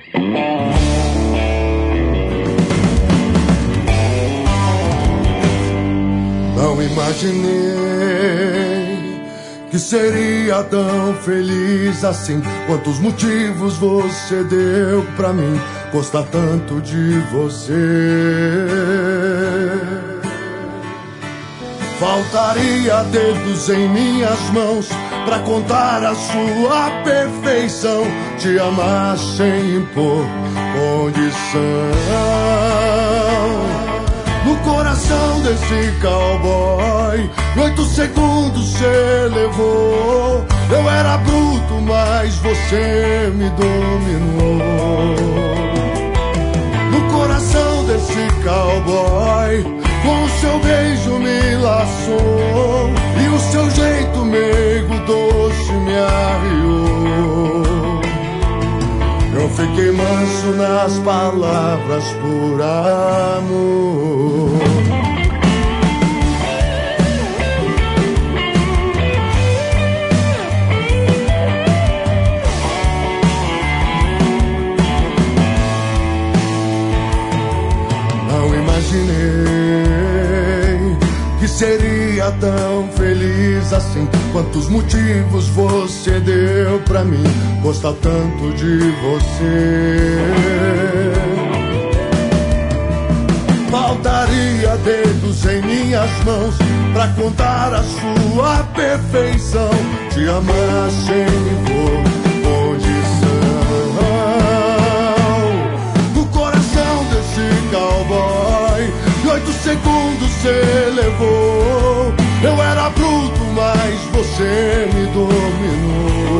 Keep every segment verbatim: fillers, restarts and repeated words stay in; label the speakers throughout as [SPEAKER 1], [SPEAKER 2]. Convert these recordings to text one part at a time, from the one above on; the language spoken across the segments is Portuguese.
[SPEAKER 1] Não imaginei que seria tão feliz assim. Quantos motivos você deu pra mim gostar tanto de você. Faltaria dedos em minhas mãos pra contar a sua perfeição, te amar sem impor condição. No coração desse cowboy, em oito segundos cê levou. Eu era bruto, mas você me dominou. No coração desse cowboy, com o seu beijo me laçou, e o seu jeito meigo doce me arriou. Eu fiquei manso nas palavras por amor. Não imaginei que seria tão feliz assim. Quantos motivos você deu pra mim gostar tanto de você. Faltaria dedos em minhas mãos pra contar a sua perfeição, te amar sem condição. No coração desse cowboy, em oito segundos cê levou. Eu era bruto, mas você me dominou.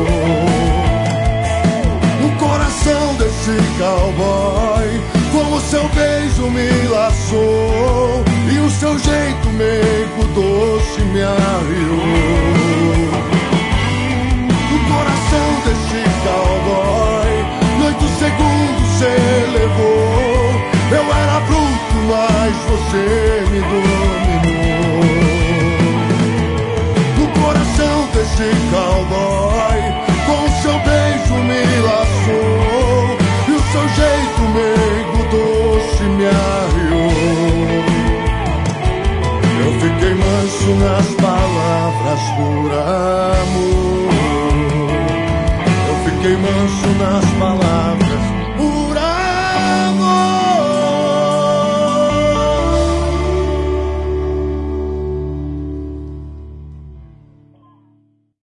[SPEAKER 1] No coração desse cowboy, com o seu beijo me laçou, e o seu jeito meigo doce me arriou. No coração desse cowboy, em oito segundos cê levou. Eu era bruto, mas você me dominou. No coração desse cowboy, com o seu beijo me laçou, e o seu jeito meigo doce me arriou. Eu fiquei manso nas palavras por amor. Eu fiquei manso nas palavras